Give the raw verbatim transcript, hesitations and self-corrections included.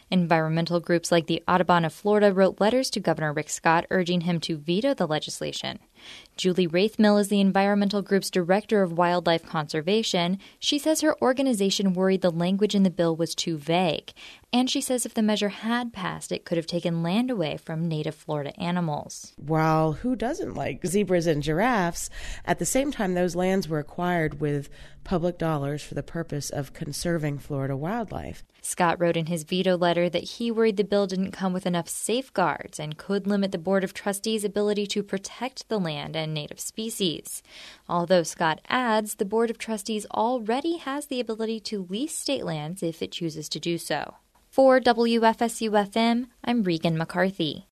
Environmental groups like the Audubon of Florida wrote letters to Governor Rick Scott urging him to veto the legislation. Julie Wraithmill is the environmental group's director of wildlife conservation. She says her organization worried the language in the bill was too vague. And she says if the measure had passed, it could have taken land away from native Florida animals. While who doesn't like zebras and giraffes, at the same time those lands were acquired with public dollars for the purpose of conserving Florida wildlife. Scott wrote in his veto letter that he worried the bill didn't come with enough safeguards and could limit the Board of Trustees' ability to protect the land and native species. Although Scott adds the Board of Trustees already has the ability to lease state lands if it chooses to do so. For W F S U F M, I'm Regan McCarthy.